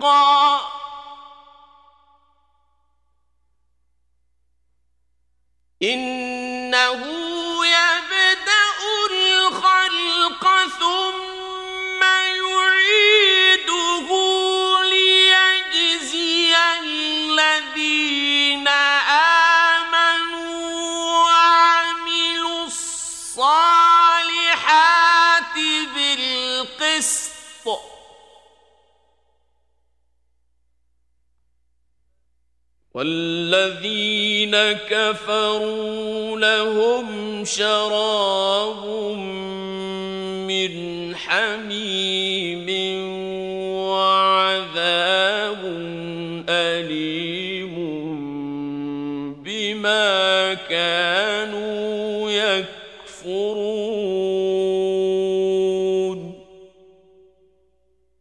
حقا إنه يبدأ الخلق ثم يعيده ليجزي الذين آمنوا وعملوا الصالحات بالقسط والذين كفروا لهم شراب من حميم وعذاب أليم بما كانوا يكفرون